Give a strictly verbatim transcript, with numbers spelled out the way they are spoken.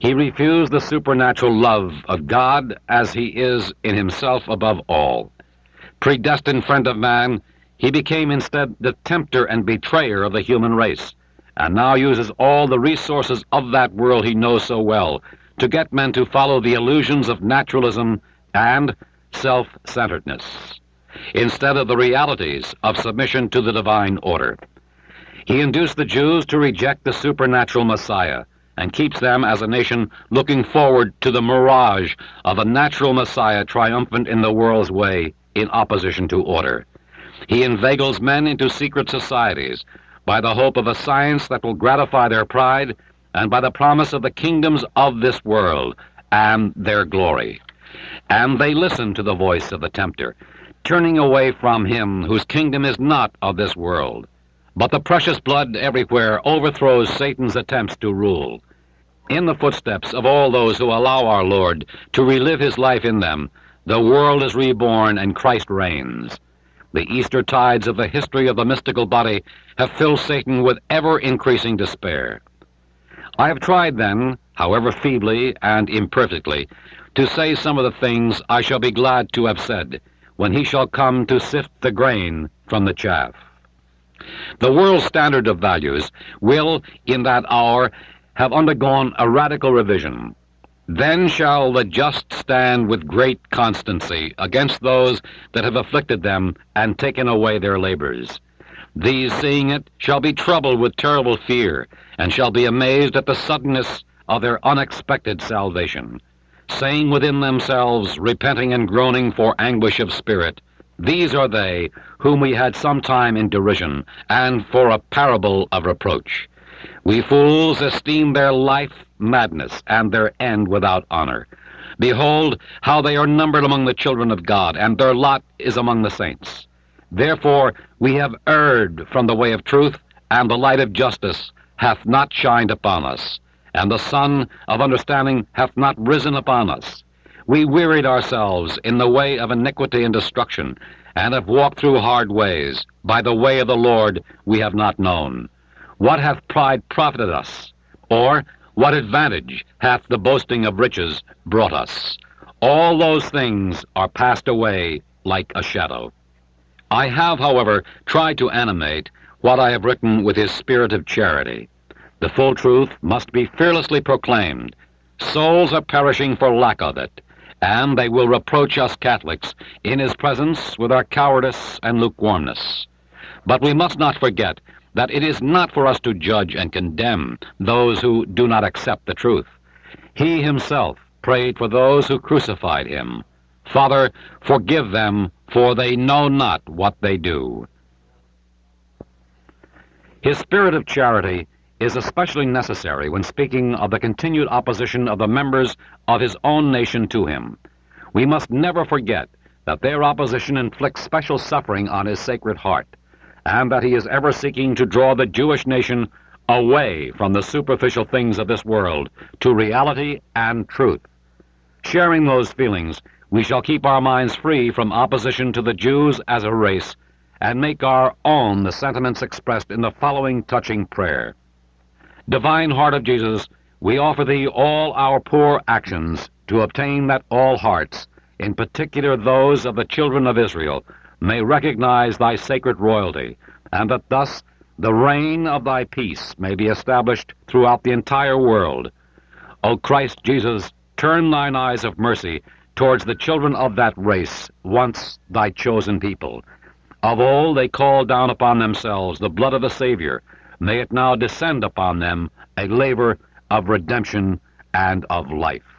He refused the supernatural love of God as he is in himself above all. Predestined friend of man, he became instead the tempter and betrayer of the human race, and now uses all the resources of that world he knows so well to get men to follow the illusions of naturalism and self-centeredness, instead of the realities of submission to the divine order. He induced the Jews to reject the supernatural Messiah, and keeps them as a nation looking forward to the mirage of a natural Messiah triumphant in the world's way in opposition to order. He inveigles men into secret societies by the hope of a science that will gratify their pride and by the promise of the kingdoms of this world and their glory. And they listen to the voice of the tempter, turning away from him whose kingdom is not of this world. But the precious blood everywhere overthrows Satan's attempts to rule. In the footsteps of all those who allow our Lord to relive his life in them, the world is reborn and Christ reigns. The Easter tides of the history of the mystical body have filled Satan with ever-increasing despair. I have tried then, however feebly and imperfectly, to say some of the things I shall be glad to have said when he shall come to sift the grain from the chaff. The world's standard of values will, in that hour, have undergone a radical revision. Then shall the just stand with great constancy against those that have afflicted them and taken away their labors. These, seeing it, shall be troubled with terrible fear, and shall be amazed at the suddenness of their unexpected salvation, saying within themselves, repenting and groaning for anguish of spirit, These are they whom we had sometime in derision, and for a parable of reproach. We fools esteem their life madness, and their end without honor. Behold, how they are numbered among the children of God, and their lot is among the saints. Therefore we have erred from the way of truth, and the light of justice hath not shined upon us, and the sun of understanding hath not risen upon us. We wearied ourselves in the way of iniquity and destruction, and have walked through hard ways. By the way of the Lord we have not known. What hath pride profited us? Or what advantage hath the boasting of riches brought us? All those things are passed away like a shadow. I have, however, tried to animate what I have written with his spirit of charity. The full truth must be fearlessly proclaimed. Souls are perishing for lack of it, and they will reproach us Catholics in his presence with our cowardice and lukewarmness. But we must not forget that it is not for us to judge and condemn those who do not accept the truth. He himself prayed for those who crucified him. Father, forgive them, for they know not what they do. His spirit of charity is especially necessary when speaking of the continued opposition of the members of his own nation to him. We must never forget that their opposition inflicts special suffering on his sacred heart, and that he is ever seeking to draw the Jewish nation away from the superficial things of this world to reality and truth. Sharing those feelings, we shall keep our minds free from opposition to the Jews as a race, and make our own the sentiments expressed in the following touching prayer. Divine Heart of Jesus, we offer thee all our poor actions to obtain that all hearts, in particular those of the children of Israel, may recognize thy sacred royalty, and that thus the reign of thy peace may be established throughout the entire world. O Christ Jesus, turn thine eyes of mercy towards the children of that race, once thy chosen people. Of old they called down upon themselves the blood of the Savior. May it now descend upon them a labor of redemption and of life.